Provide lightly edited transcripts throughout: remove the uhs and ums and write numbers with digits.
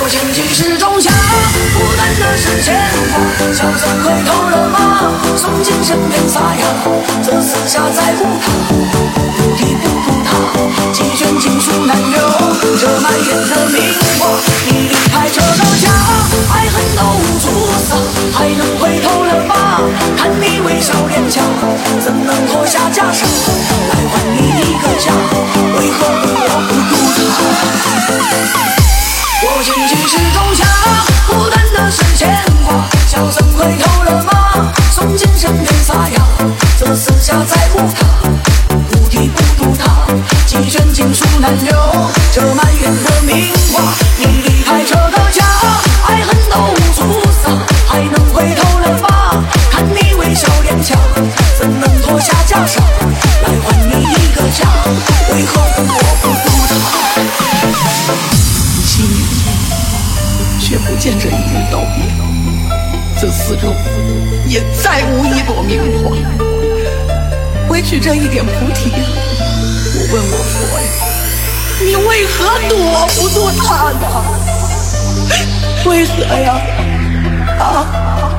我前进是仲夏，孤单的是牵挂，小僧回头了吗？诵经身边撒呀，这四下再无他，不提不顾他，几卷经书难留，这满眼的名花，你离开这个家，爱恨都无处撒，还能回头了吗？看你微笑脸颊，怎能脱下袈裟，来还你一个家？为何我不顾他？我前进是仲夏，孤单的是牵挂，小僧回头了吗？诵经身边撒呀，这四下再无他，不提不顾他，几卷经书难留，这满园的名花，你离开这个家，爱恨都无处撒，还能回头了吗？看你微笑脸颊，怎能脱下袈裟，来还你一个家？为何我不顾他？7年却不见这一日道别，这四周也再无一朵明花，唯取这一点菩提呀！我问我佛呀，你为何躲不住他呢？为何呀？啊！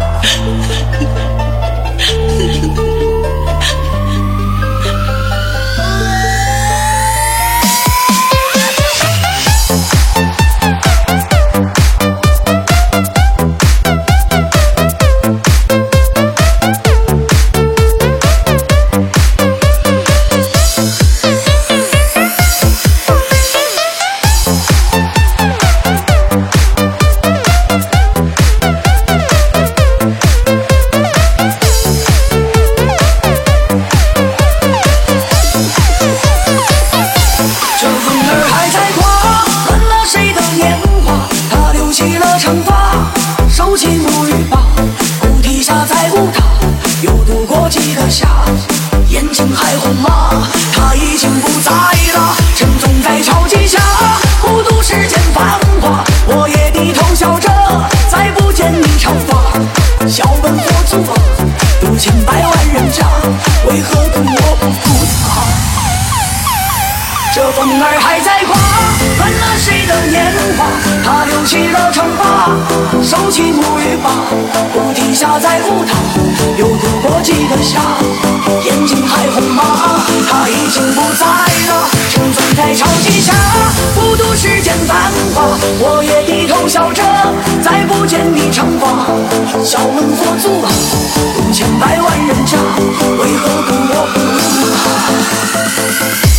风儿还在刮，乱了谁的年华？他留起了长发，收起沐浴吧。菩提下再无他，又度过几个夏。眼睛还红吗？他已经不在了。沉醉在潮汐下，孤独世间繁华。我也低头笑着，再不见你成花。笑问佛祖啊，度千百万人家，为何不我不顾他？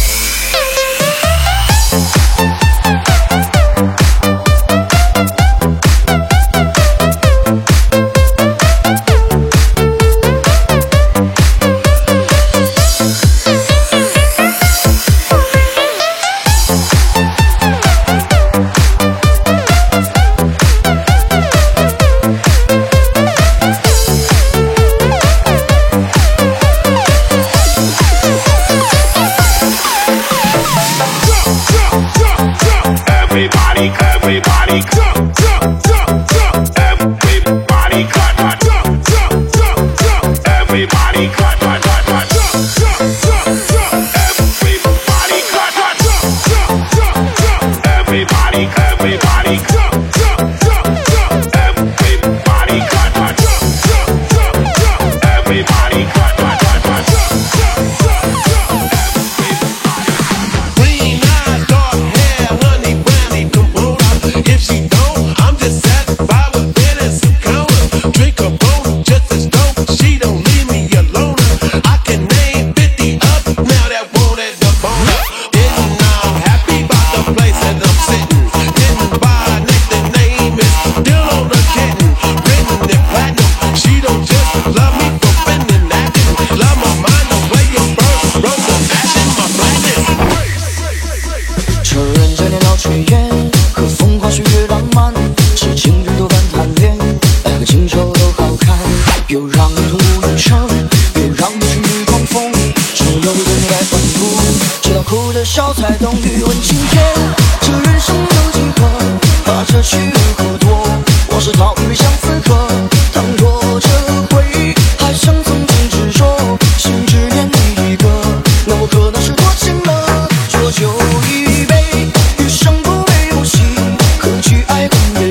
笑才懂欲问情天，这人生有几何？把这去何多？我是逃避相思客，倘若这回还像曾经执着，心只念你一个，那我可能是多情了。浊酒一杯，余生不悲不喜，何惧爱恨别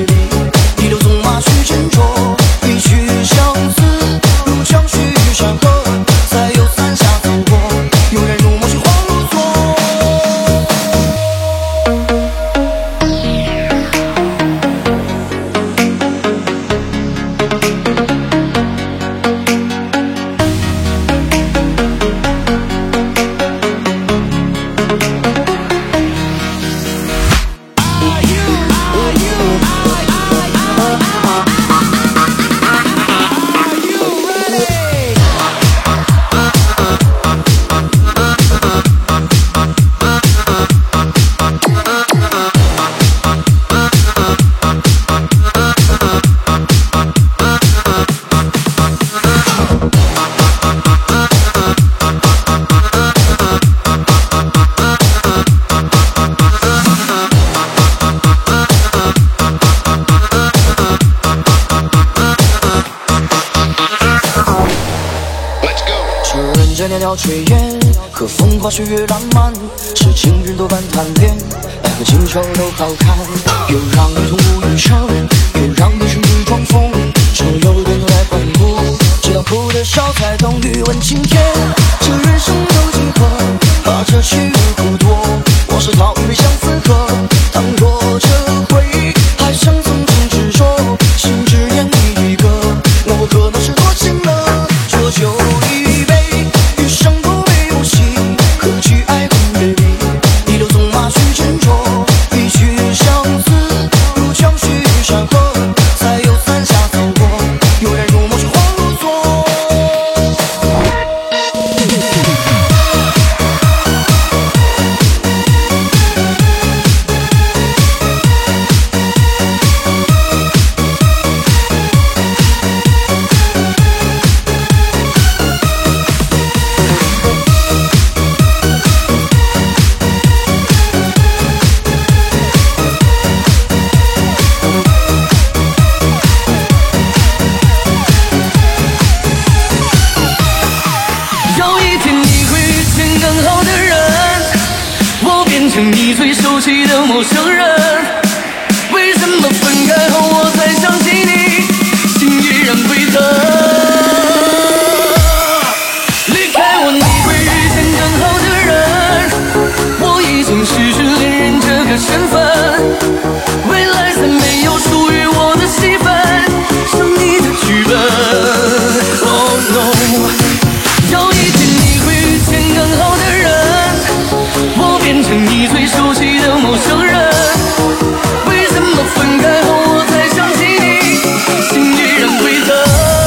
着袅袅炊烟和风花雪月浪漫，是情人多半贪恋，爱和情仇都好看，又让你痛不欲生，又让你甚至装疯，只有人来欢呼，直到苦的烧菜冬雨问青天，这人生有几何，怕这去苦多，往事逃避相思河，倘若这回还想从前执着，心只言你一个，那我可能是多情了，浊酒一杯，余生不悲不喜，何惧爱恨别离，一路纵马须斟酌，一曲相思如江续山河，才有三峡走过，悠然如梦却恍如昨。 你最熟悉的陌生人，为什么分开后我才想起你，心依然沸腾。离开我你会遇见更好的人，我已经失去恋人这个身份，未来再没有属于我的戏份，是你的剧本。Oh no， 有一天你会遇见更好的人，我变成你最熟悉的陌生人，为什么分开后我才想起你，心依然沸腾。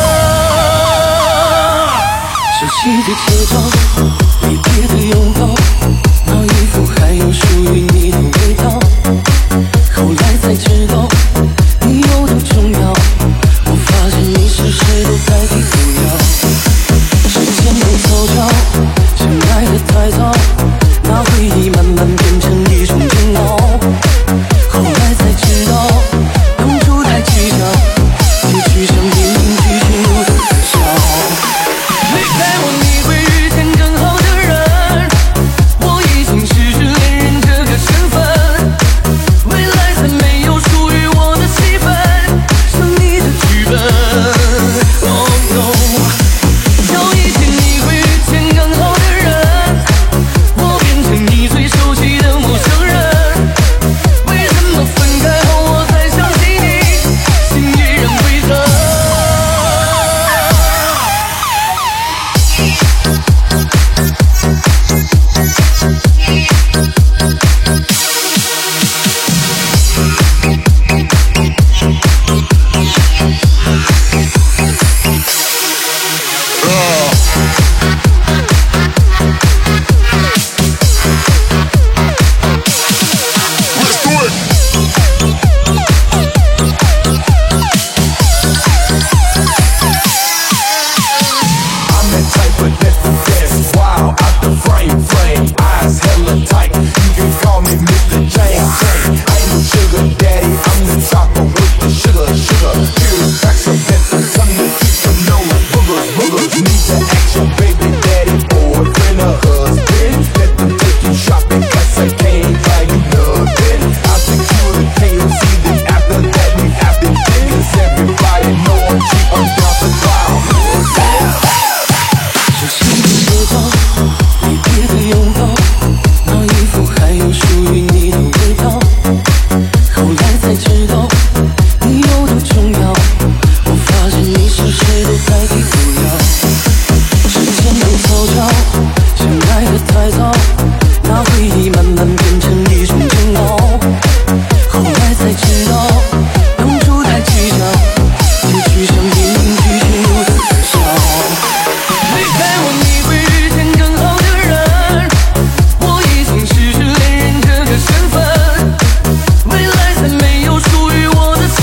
熟悉的街道，离别的拥抱，那衣服还有属于你的味道，后来才知道你有多重要，我发现你是谁都代替不了，时间被凑巧，相爱的太早，那回忆慢慢变成一种煎熬，后来才知道当初太计较，结局像电影剧情如此可笑。离开我你会遇见更好的人，我已经失去恋人这个身份，未来再没有属于我的戏份，是你的剧本。Oh no， 有一天你会遇见更好的人，我变成你最熟悉的陌生人，为什么分开后我才想起你，心依然沸腾。我的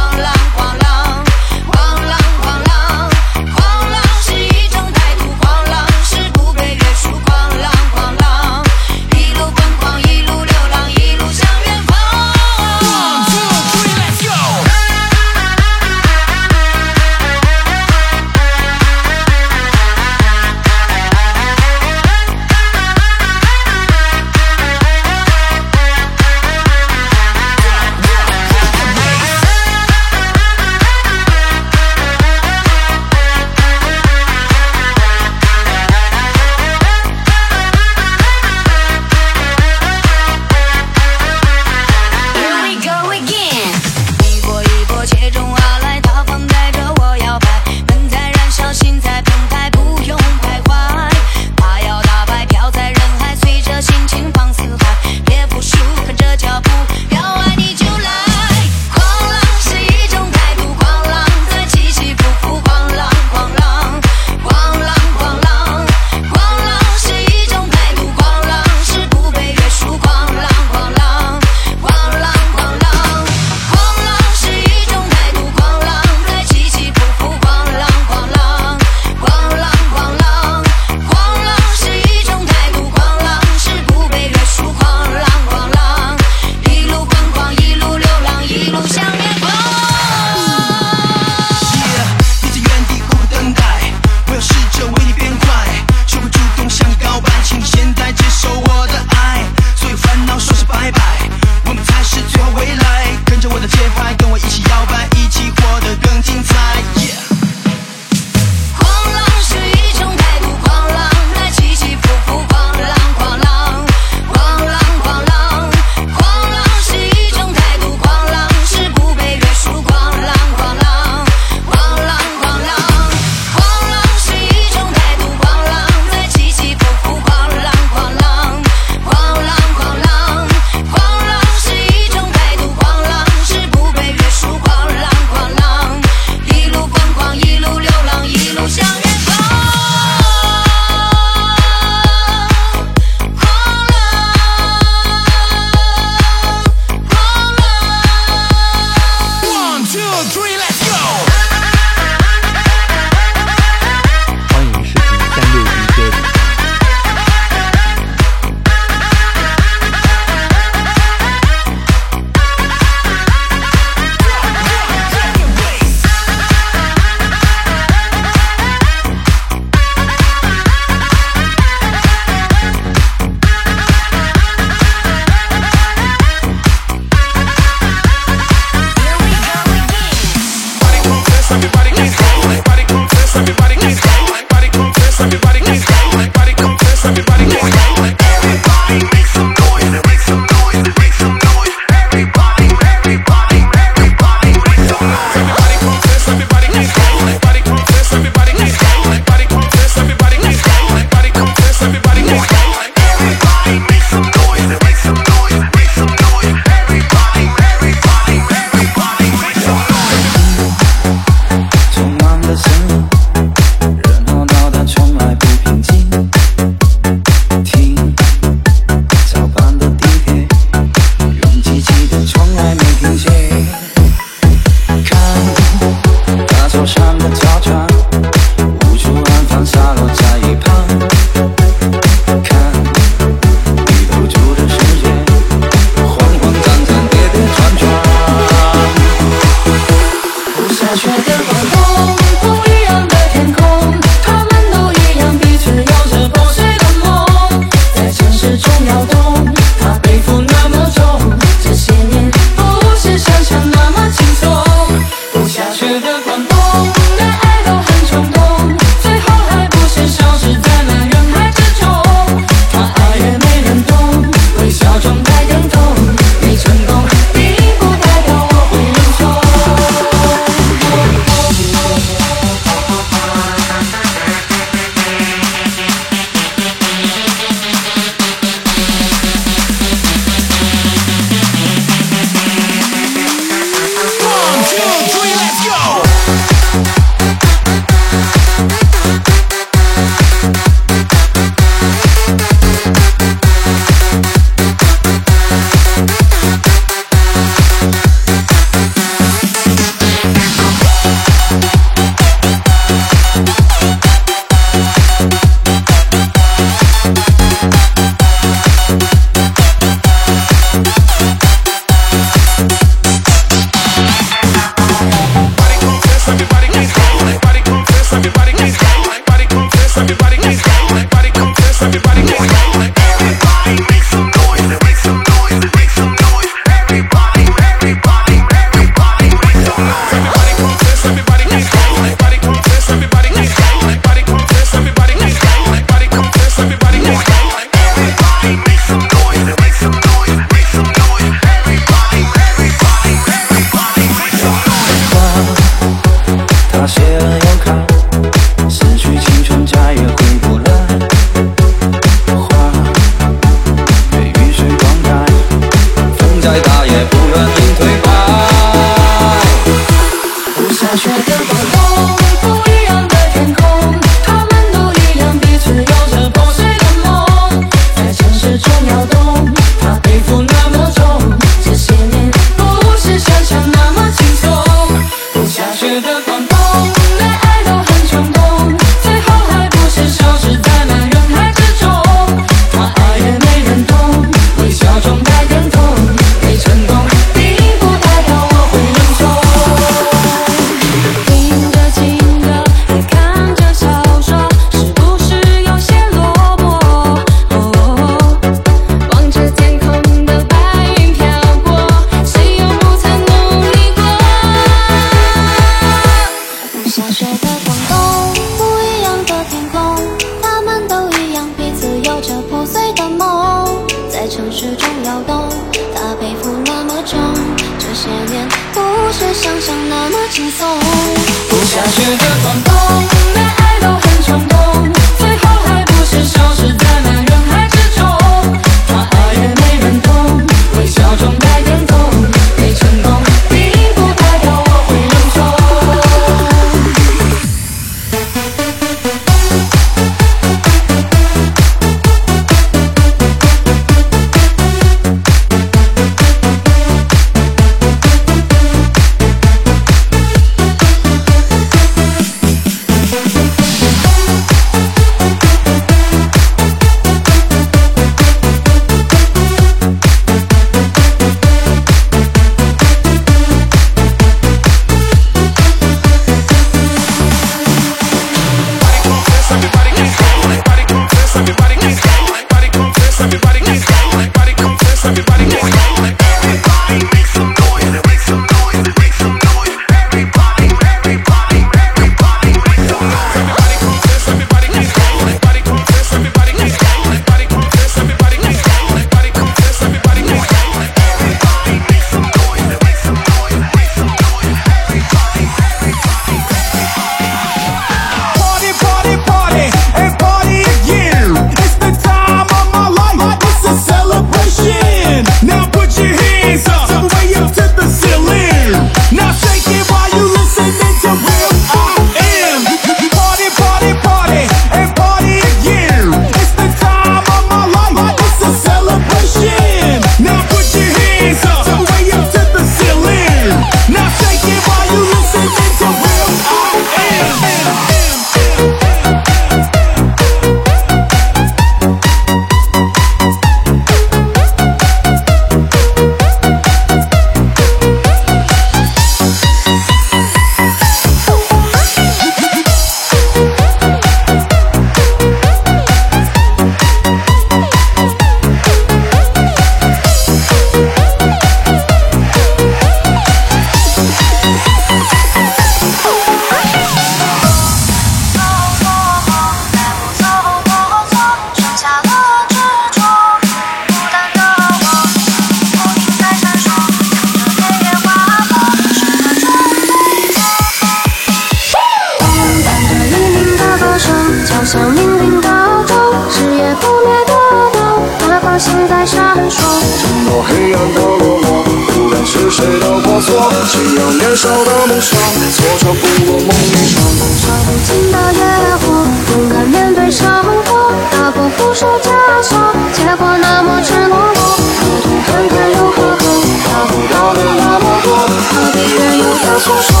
谁的过错？信仰年少的梦想，挫折不过梦一场。 烧不尽的野火，勇敢面对生活，打破缚束枷锁，结果那么赤裸裸，路途坎坷又何后，达不到的那么多，何必缘由的诉说？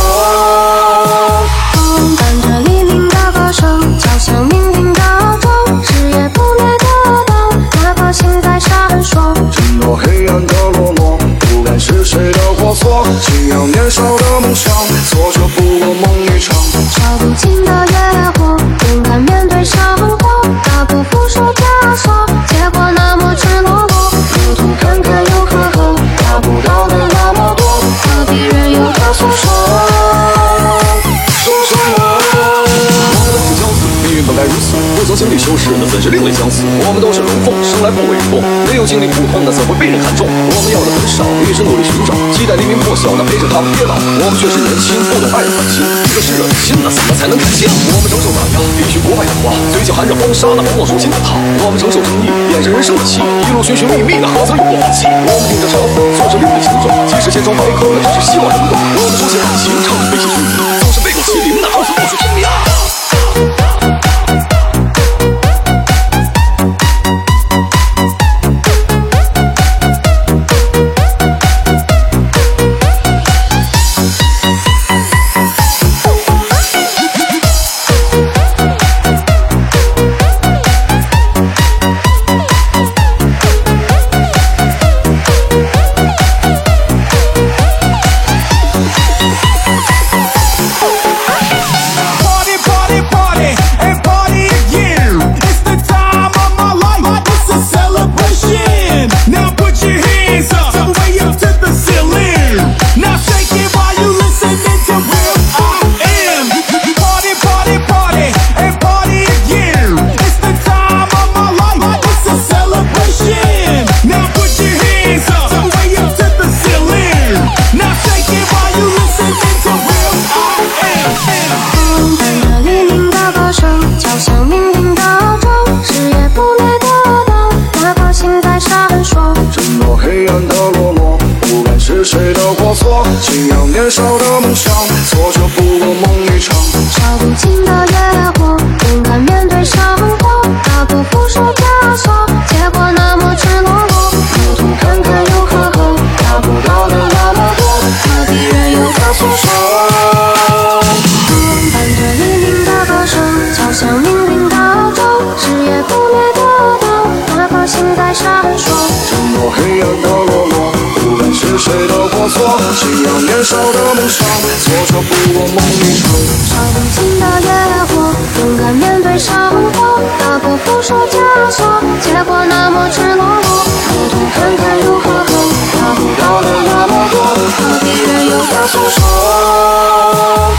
风伴着黎明的歌声，敲响命运的钟，誓也不灭的灯，哪怕心在闪烁。 挣脱黑暗的落寞，不管是谁的过错，信仰年少的梦想，挫折不过梦一场。 烧不尽的野火，勇敢面对生活，打破缚束枷锁，结果那么赤裸裸，路途坎坷又何后，达不到的那么多，何必任由他诉说？ 说什么？ 相似，命运本该如此，不曾经历修饰，那怎是另类相似？我们都是龙凤，生来不为人梦，没有经历苦痛，那怎会被人看中？我们要的很少，一直努力寻找，期待黎明破晓，那陪着他们跌倒。我们确实年轻，不懂爱的反省，一个湿热的心，那怎么才能感性？我们承受打压，必须国外的花，最近含着黄沙，那不忘初心的他。我们承受争议，演着人生的戏，一路寻寻觅觅，那何曾有过放弃？我们顶着嘲讽，做着另类形状，即使千疮百孔，那只是希望流动。我们书写感情，唱着悲喜曲，总是背过麒麟，那好似不是天命啊！ 信仰年少的梦想，挫折不过梦一场。 烧不尽的野火，勇敢面对生活，打破缚束枷锁，结果那么赤裸裸，路途坎坷又何后，达不到的那么多，何必任由他诉说？风伴着黎明的歌声，敲响命运的钟，誓也不灭的灯，哪怕心在闪烁。 挣脱黑暗的落寞，不管是谁的过错，信仰年少的梦想，挫折不过梦一场。 烧不尽的野火，勇敢面对生活，打破缚束枷锁，结果那么赤裸裸，路途坎坷又何后，达不到的那么多，何必任由他诉说？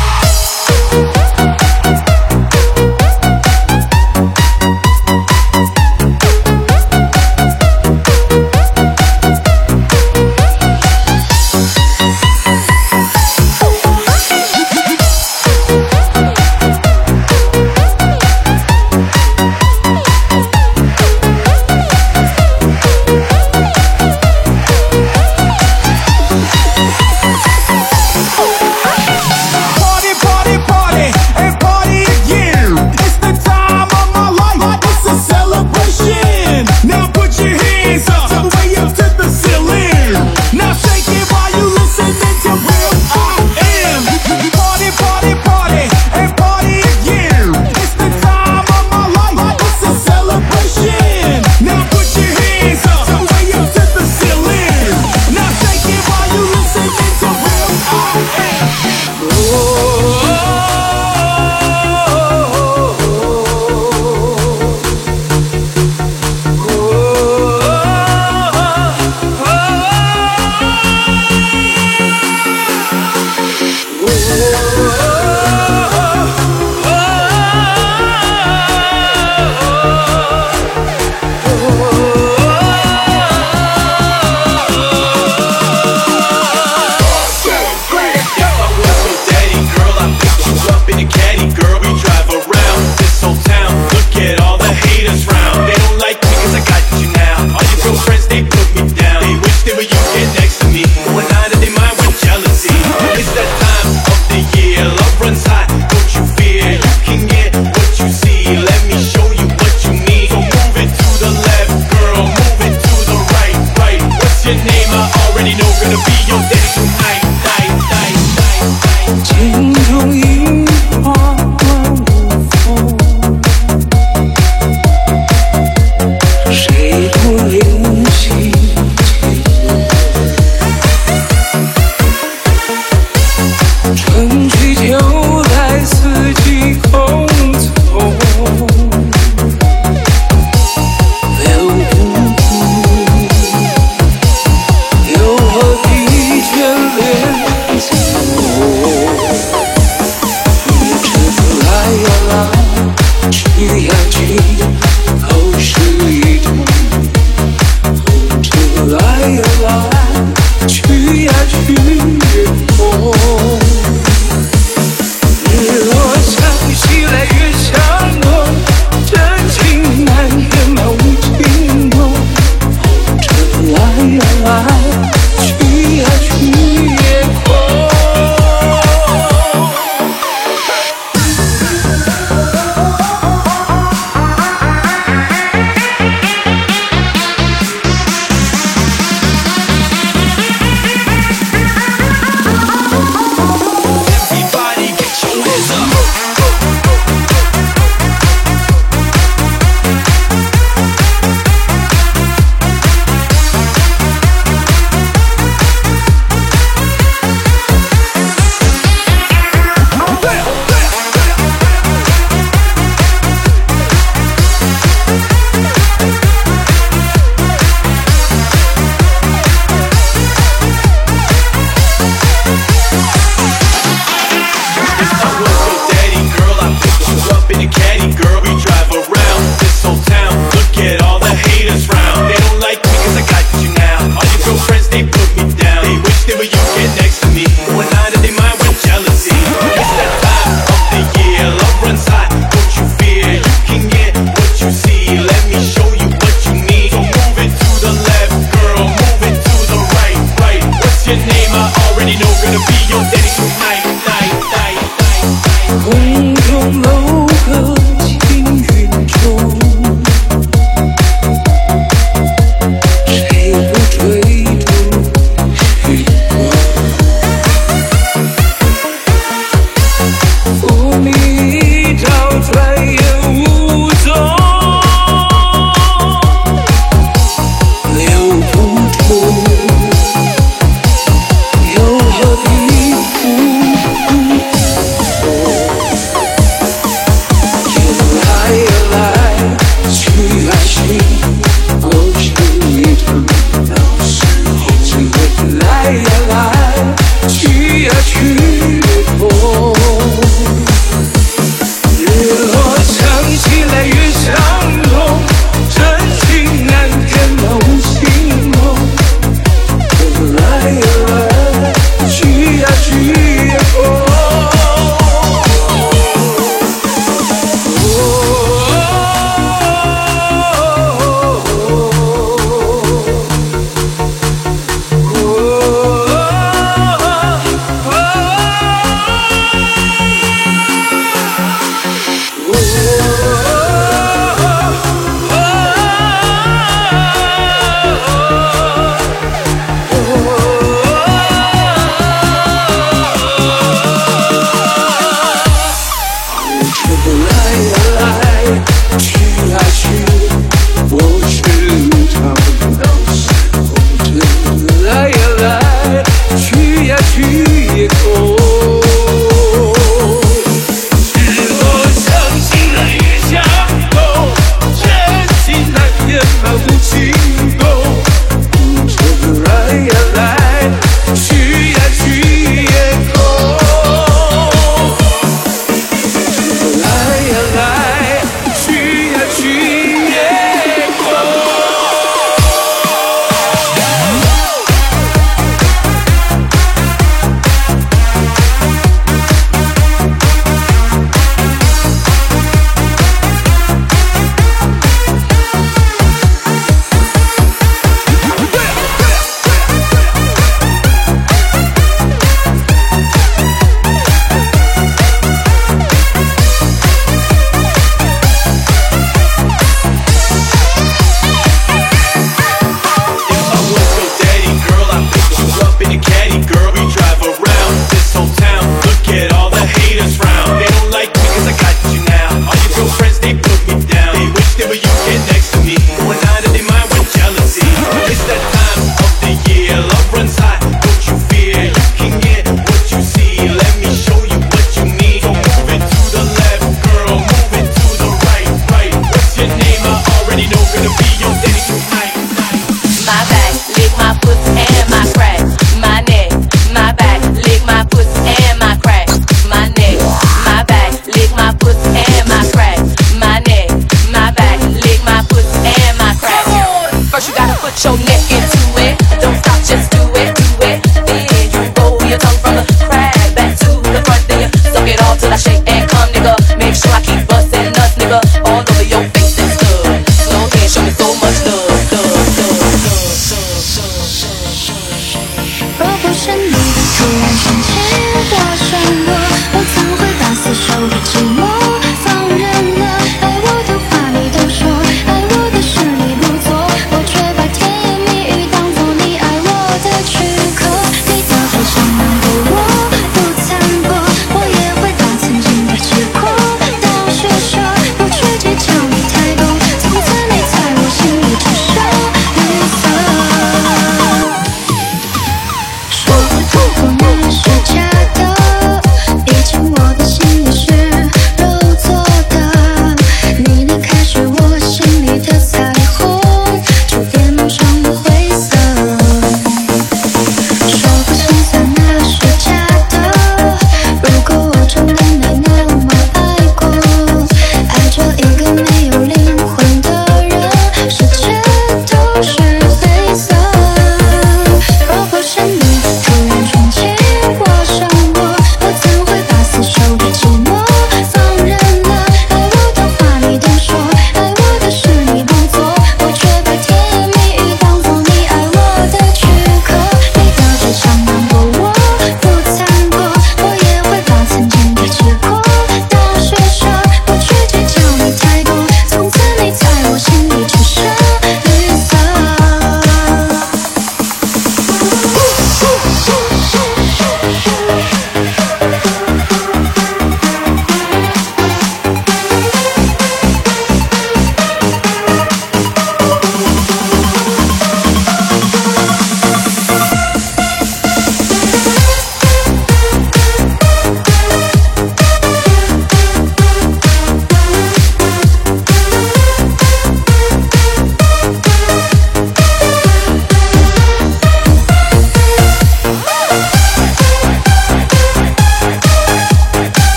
gonna be your city tonight. My back, lick my pussy and my crack. My neck, my back, lick my pussy and my crack. My neck, my back, lick my pussy and my crack. My neck, my back, lick my pussy and my crack. First you gotta put your neck into it. Don't stop, just do it, do it. Then you roll your tongue from the crack back to the front. Then you suck it all till I shake and come, nigga. Make sure I keep busting nuts, nigga, all over your face and stuff. Slow dance, show me so much.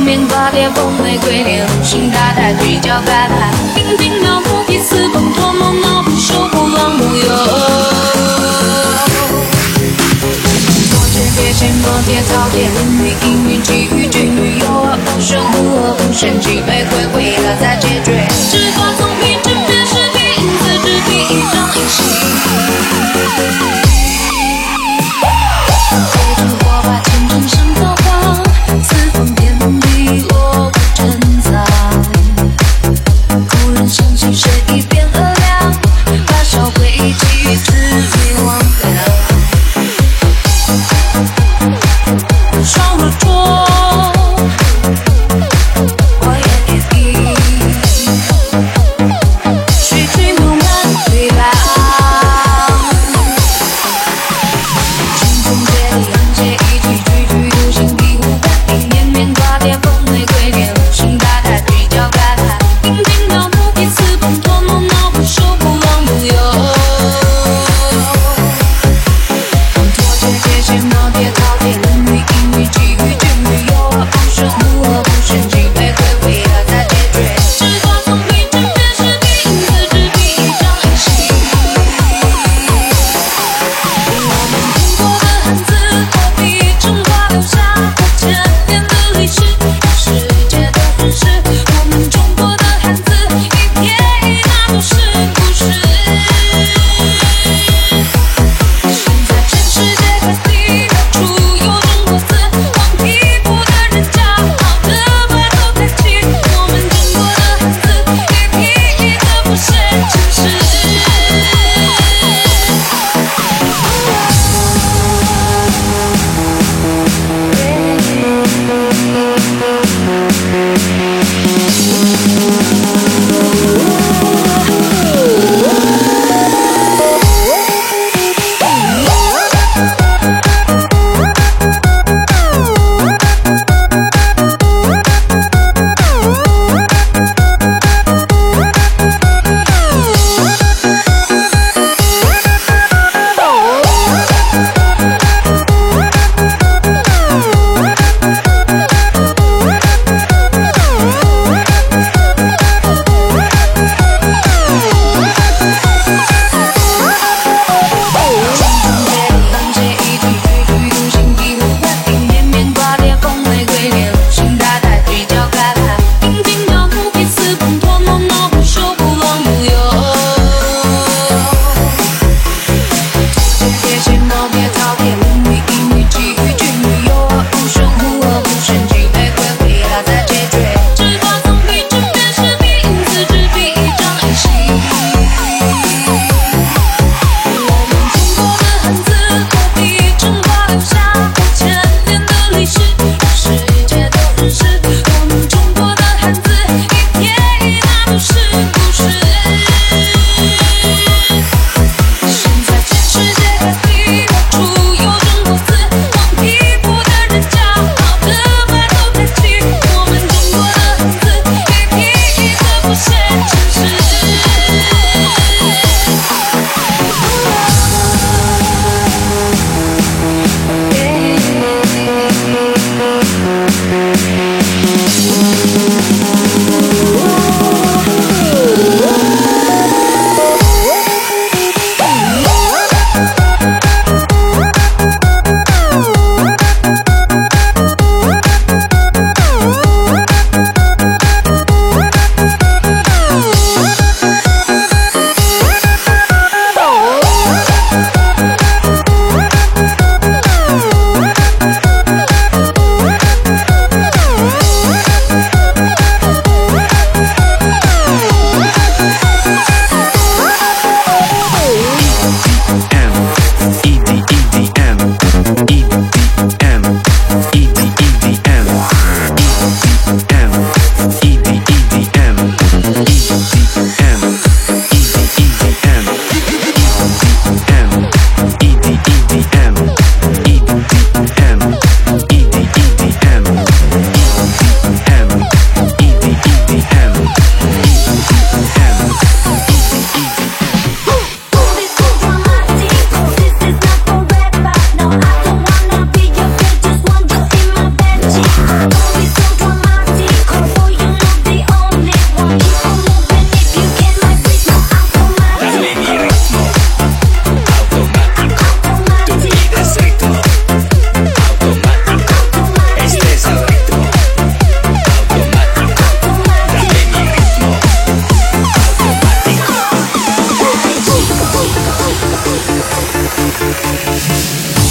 棉花蝶风玫瑰莲，红心大大嘴角摆拍，平平描摹彼此风托梦脑不守不忘无忧。摩羯别线摩羯草蝶，云雨阴云际遇君与有而无声无恶不生气，玫瑰回了再解决。只发从皮正面是皮，因此只比一张一心。随着火把前尘生桃花，四方遍地落不珍藏。故人相信水一变而凉，把烧归期只为忘了。上了桌，我也愿意。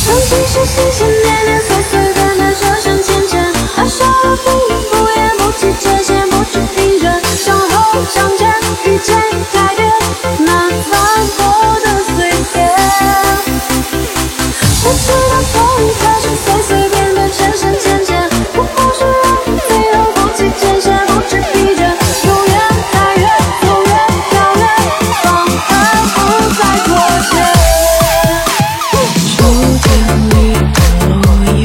曾经是心心念念，随随便便，这声渐渐，爱上了不冷不热，不计界限，不知疲倦，向后向前，遇见改变，那斑驳的岁月。谁知道风雨开始随随便便，这声渐渐，不过是让最后不计界限，不知疲倦，永远太远，永远遥远，放开不再妥协。初见你，若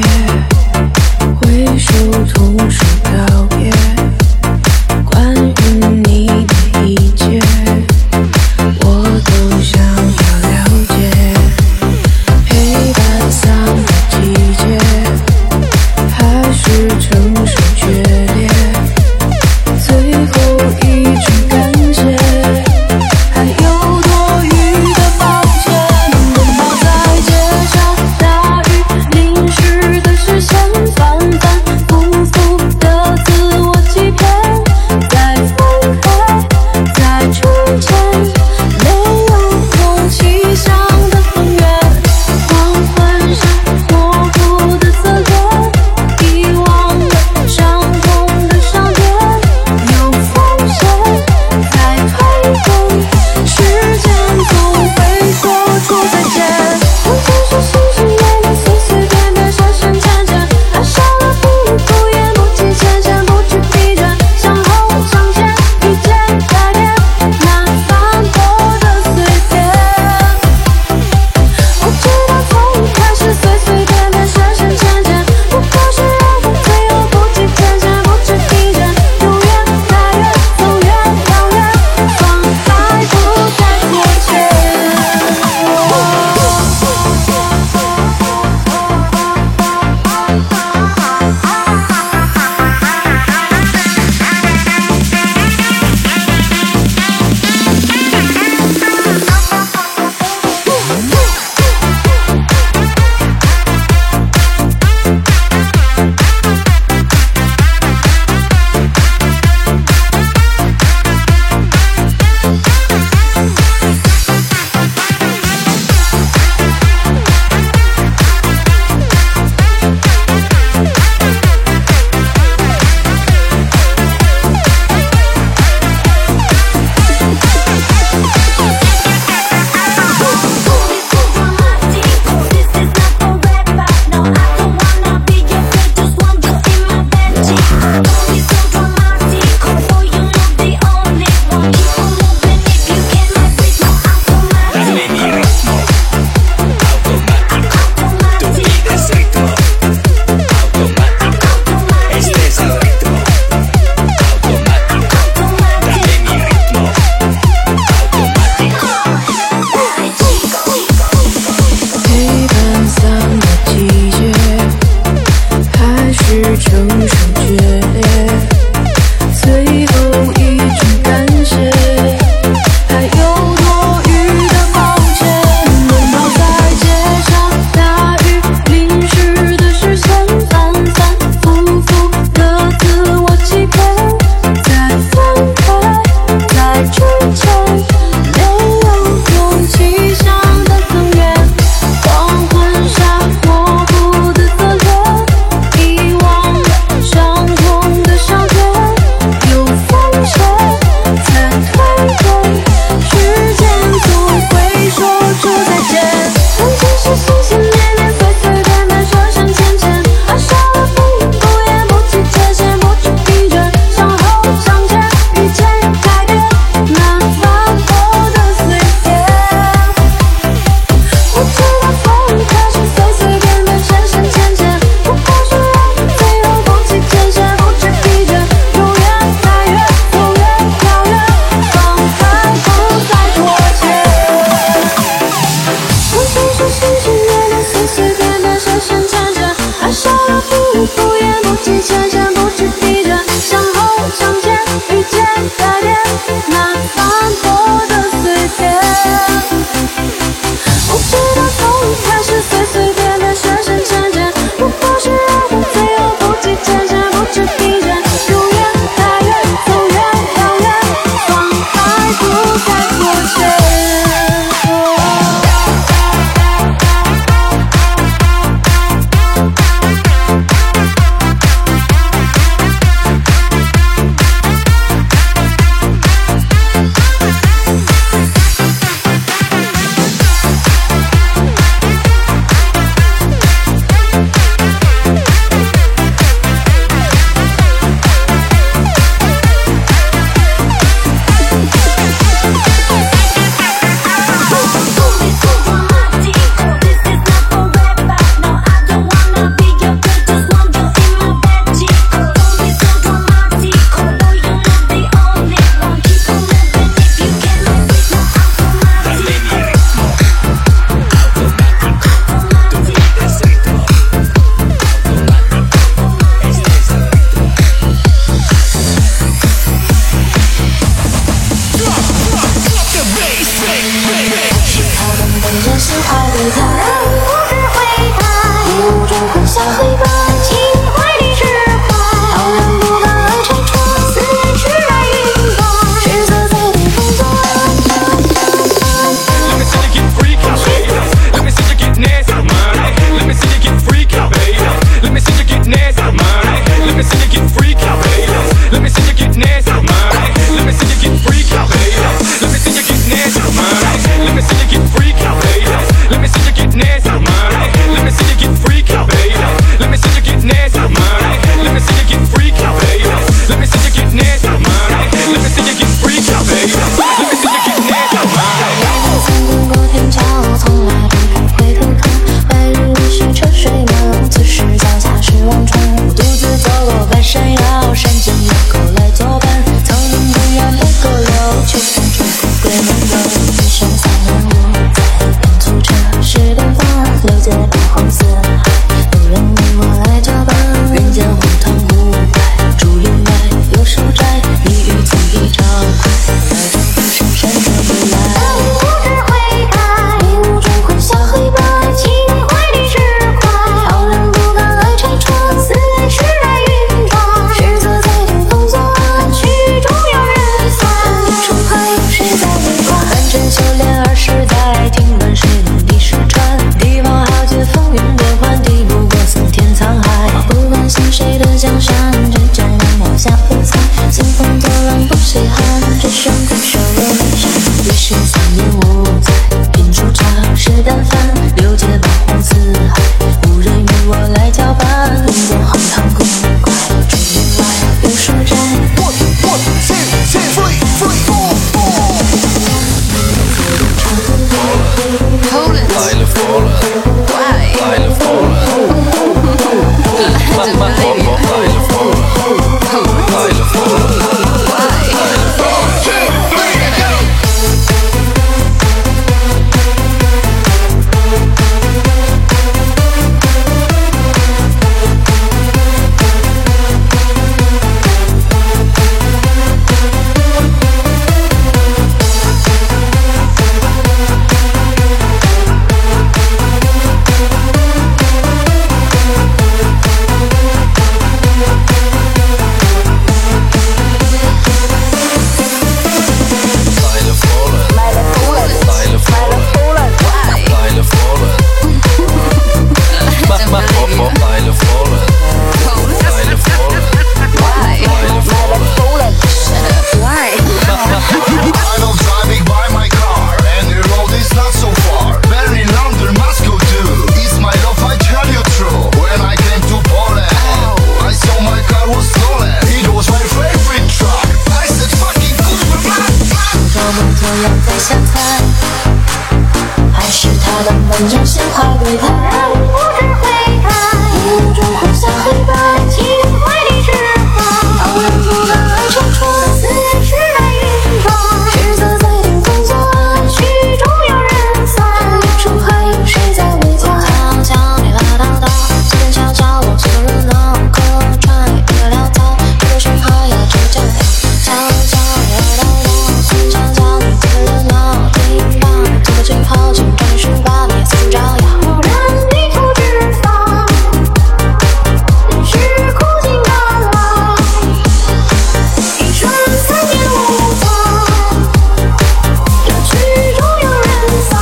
反正鲜花对待，不知悔改，一种红霞黑白，情怀里之花，旁人不敢来长春，思念是来云帆，日色在天空左岸，曲终有人散，远处还有谁在为家？悄悄你来到的，随便悄悄我凑热闹，客串也别潦草，这个讯号要出家呀，悄悄你来到的，随便悄悄你凑热闹，叮当这个讯号，请专属把你四处招摇，蓦然低头之方，人世苦尽甘来，一瞬三年无妨，这曲终有人散。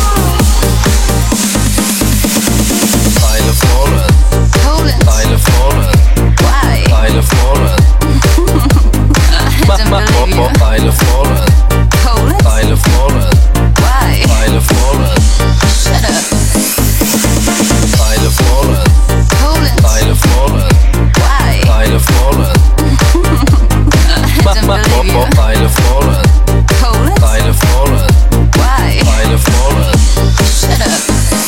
Baile Fallen, Why? Baile Fallen, Don't believe you. Baile Fallen, Poland? Baile Fallen, Why? Baile Fallen, Shut up. Baile Fallen, Poland? Baile Fallen, Why? Baile Fallen, Don't believe you. Baile Fallen, Poland? Baile Fallen, Why? Baile Fallen. Shut up.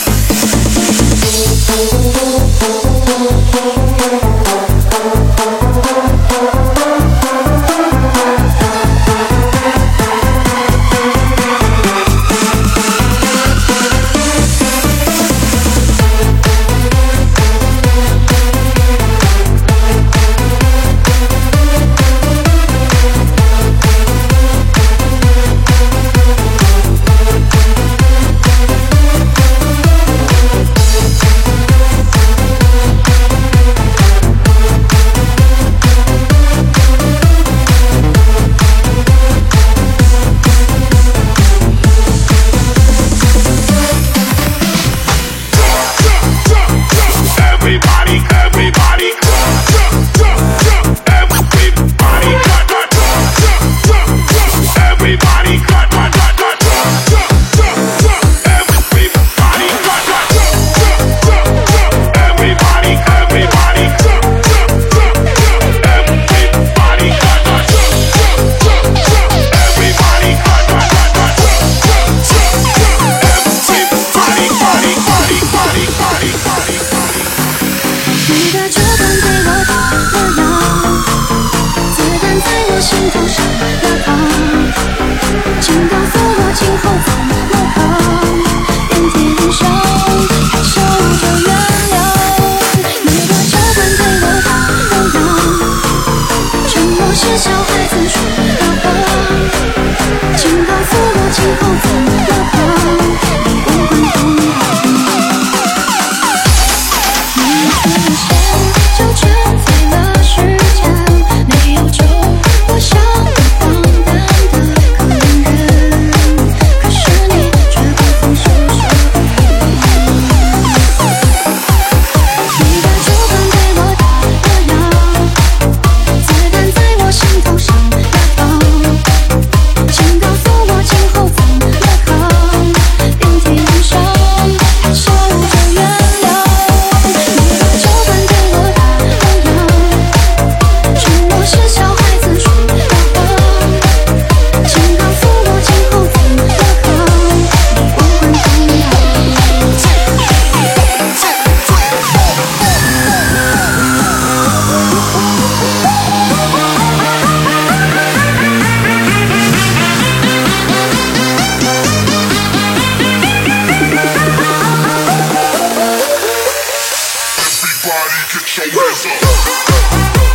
Everybody, everybody, everybody, everybody. 你的这般对我打了烊，子弹在我心头上了膛，请告诉我今后怎么扛，遍天上还守着原谅。你的这般对我打了烊，沉默是小孩子说的话，请告诉我今后怎么扛，不管痛痒。就全在了时间，没有就我想的荒诞的可人，可是你却不曾诉说你的这般对我打了烊，子弹在我心头上了膛，请告诉我今后怎么扛，遍天上还守着原谅。你的这般对我打了烊，沉默是小孩子说的话，请告诉我今后怎么扛，不管痛痒。 Everybody get your hands up.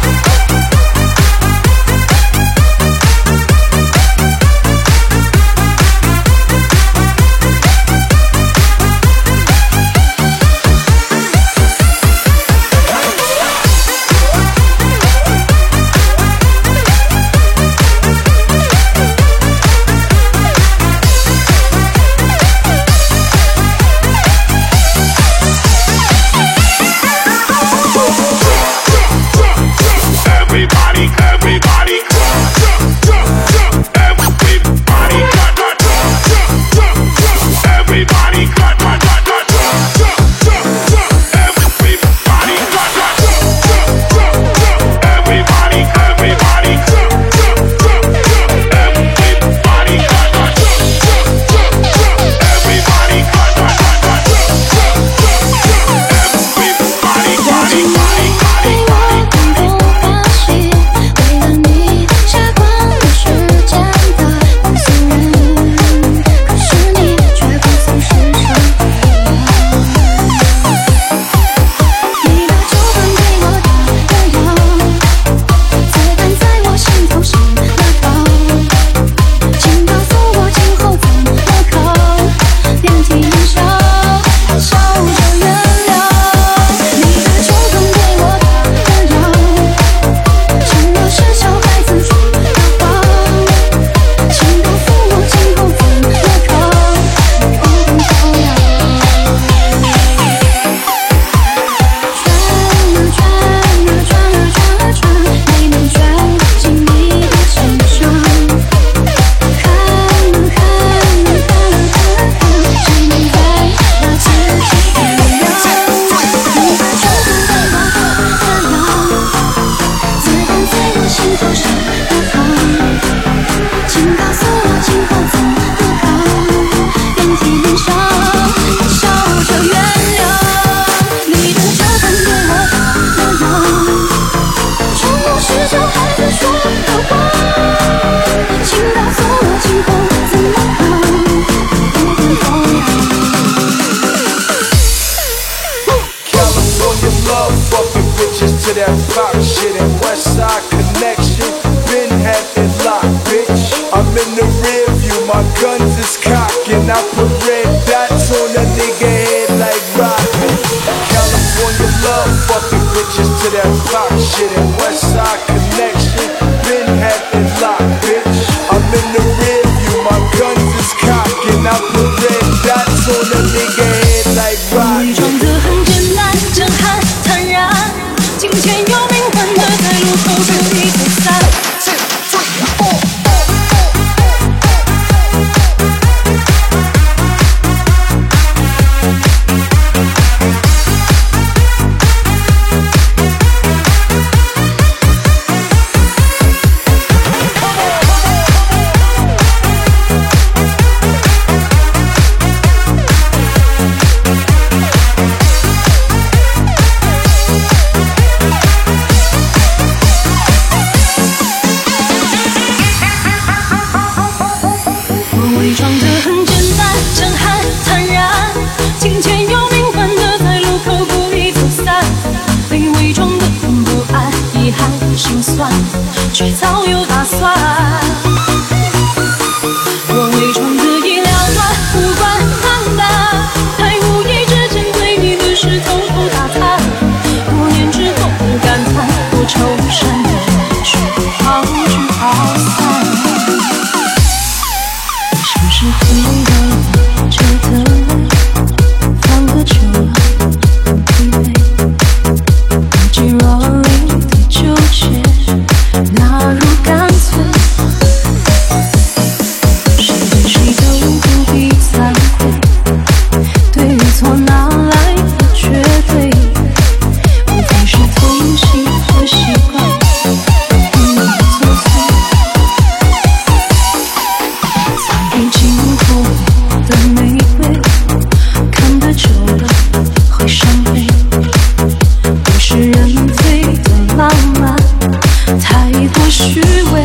bitches to that pop shit and Westside Connection. Been had it locked, bitch. I'm in the rear view, my guns is cocking. I put red dots on a nigga head like rocket. California love, fucking bitches to that pop shit and Westside Connection. Been had it locked, bitch. I'm in the rear view, my guns is cocking. I put red dots on a nigga head like rocket. 装得很简单，震撼坦然，金钱有灵魂的在路口故意走散。伪装得很简单，震撼坦然，金钱有灵魂的在路口故意走散，被伪装的不安、遗憾、心酸，却早有打算。我伪装得意料外，无关难答，还无意之间对你的事偷偷打探，多年之后感叹，多愁善感，却好聚好散。像是回到了这的味，放得久了很疲惫，不及若离的纠结，纳入干脆，谁对谁都不必惭愧，对与错哪来的绝对，无非是同情和习惯，与你作祟。曾经过的玫瑰，看得久了会伤悲，不是人非的浪漫，太过虚伪，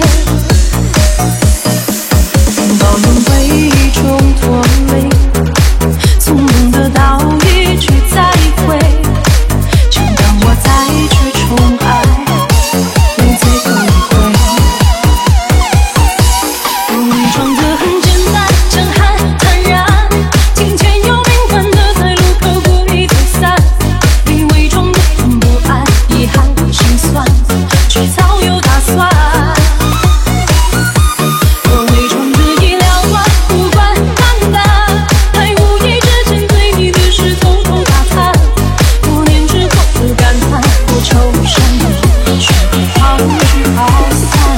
包容回忆中拖累，从容得到一句再会，就让我再去宠爱你最后一回。我伪装得很简单，震撼坦然，金钱有灵魂的在路口故意走散，被伪装的不安、遗憾、心酸，却早有打算。我伪装得意料外，无关难答，还无意之间对你的事偷偷打探，多年之后感叹，多愁善感，却好聚好散。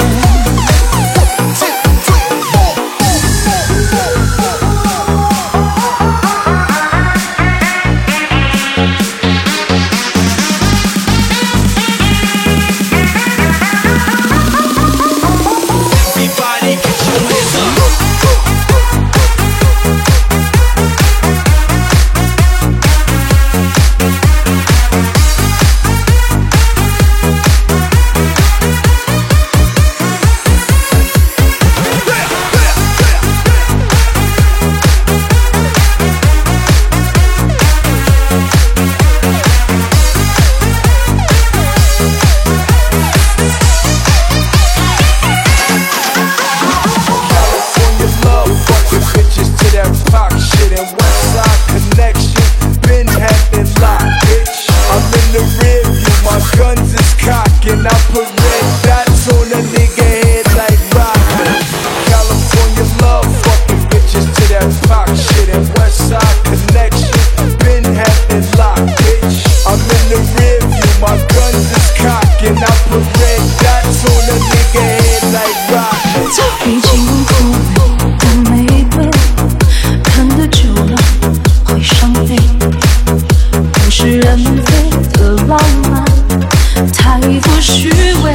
California love, fucking bitches to that pop shit and Westside Connection. Been had it locked, bitch. I'm in the rear view, my guns is cocking. I put red dots on a nigga head like rocket. California love, fucking bitches to that pop shit and Westside Connection. Been had it locked, bitch. I'm in the rear view, my guns is cocking. I put red dots on a nigga head like rocket. 已经枯萎的玫瑰，看得久了会伤悲，不是人非的浪漫，太过虚伪，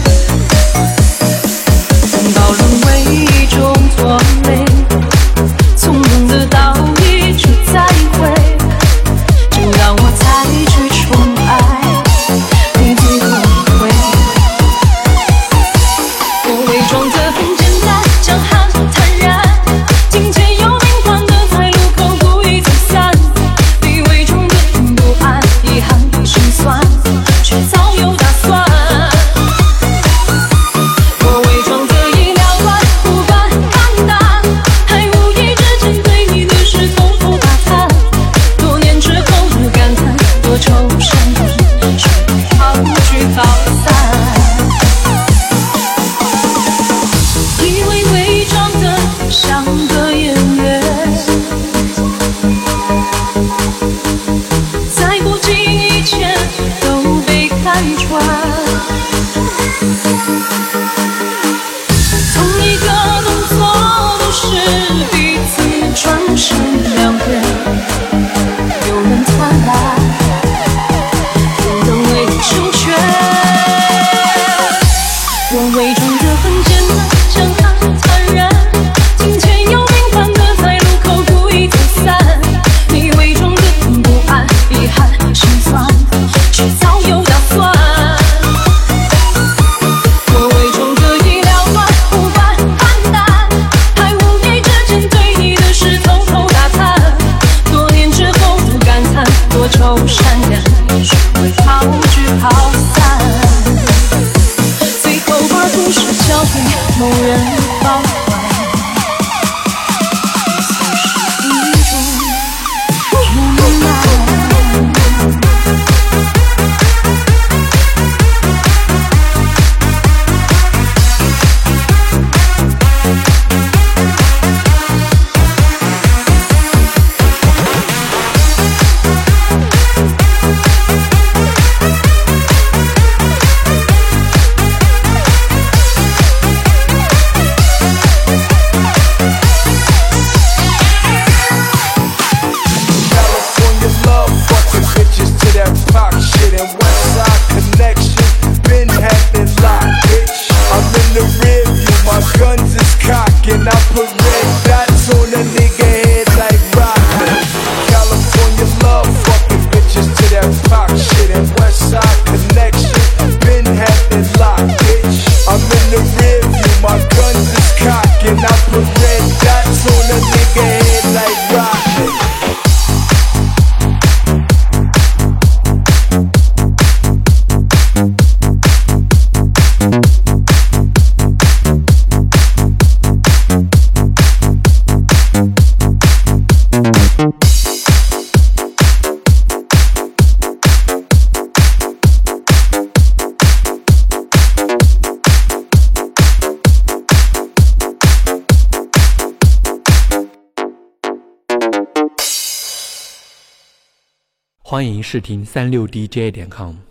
包容回忆中拖累，从容得到一句再会，就让我再去宠爱你最后一回。我伪装得很简单，震撼坦然，金钱有灵魂的在路口故意走散，被伪装的不安、遗憾、心酸，却早有是两边，有人灿烂，有人为你成全。我伪装得很简单，想很坦然，金钱有名盘的在路口故意走散。你伪装得很不安，遗憾心酸，却早有打算。我伪装得已了断，无法判断，还无意之间对你的事偷偷打探。多年之后的感叹，多愁善感，学会好聚好散。最后把故事交给某人保管，也算是一种圆满。 California love, fucking bitches to that pop shit. And Westside connection, been having locked, bitch. I'm in the rear view, my guns is cocking. I put red dots on a nigga head like rocket. California love, fucking bitches to that pop shit. And Westside connection, been having locked, bitch. I'm in the rear view, my guns is cocking. I put red dots on a nigga head like rocket. 欢迎试听36DJ.com。